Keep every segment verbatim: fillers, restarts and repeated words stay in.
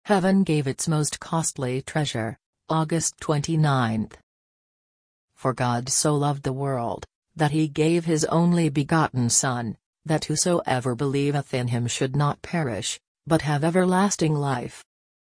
Heaven gave its most costly treasure, August twenty-ninth. For God so loved the world, that he gave his only begotten Son, that whosoever believeth in him should not perish, but have everlasting life.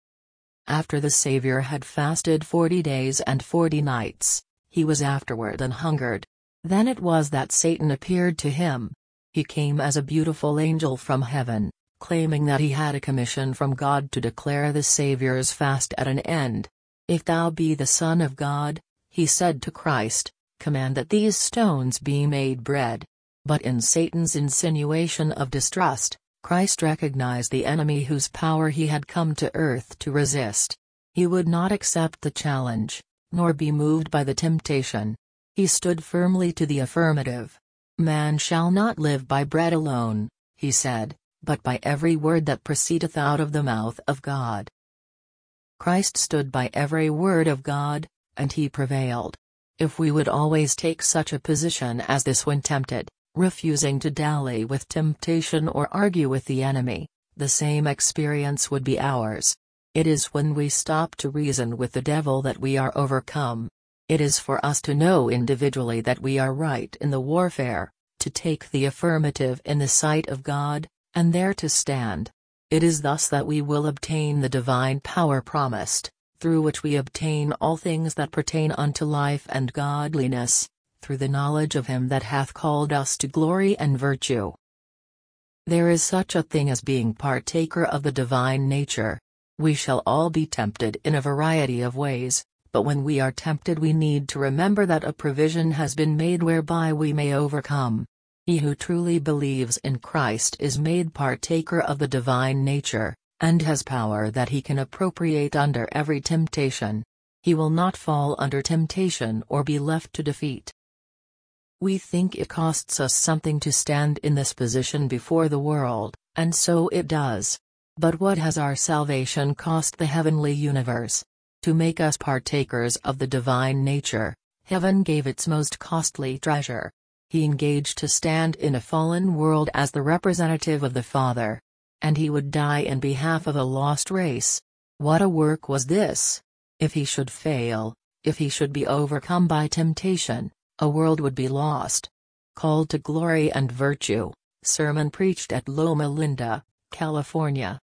After the Saviour had fasted forty days and forty nights, he was afterward an hungered. Then it was that Satan appeared to him. He came as a beautiful angel from heaven, claiming that he had a commission from God to declare the Saviour's fast at an end. If thou be the Son of God, he said to Christ, command that these stones be made bread. But in Satan's insinuation of distrust, Christ recognized the enemy whose power he had come to earth to resist. He would not accept the challenge, nor be moved by the temptation. He stood firmly to the affirmative. Man shall not live by bread alone, he said, but by every word that proceedeth out of the mouth of God. Christ stood by every word of God, and he prevailed. If we would always take such a position as this when tempted, refusing to dally with temptation or argue with the enemy, the same experience would be ours. It is when we stop to reason with the devil that we are overcome. It is for us to know individually that we are right in the warfare, to take the affirmative in the sight of God, and there to stand. It is thus that we will obtain the divine power promised, through which we obtain all things that pertain unto life and godliness, through the knowledge of him that hath called us to glory and virtue. There is such a thing as being partaker of the divine nature. We shall all be tempted in a variety of ways, but when we are tempted we need to remember that a provision has been made whereby we may overcome. He who truly believes in Christ is made partaker of the divine nature, and has power that he can appropriate under every temptation. He will not fall under temptation or be left to defeat. We think it costs us something to stand in this position before the world, and so it does. But what has our salvation cost the heavenly universe? To make us partakers of the divine nature, heaven gave its most costly treasure. He engaged to stand in a fallen world as the representative of the Father. And he would die in behalf of a lost race. What a work was this! If he should fail, if he should be overcome by temptation, a world would be lost. Called to Glory and Virtue, sermon preached at Loma Linda, California.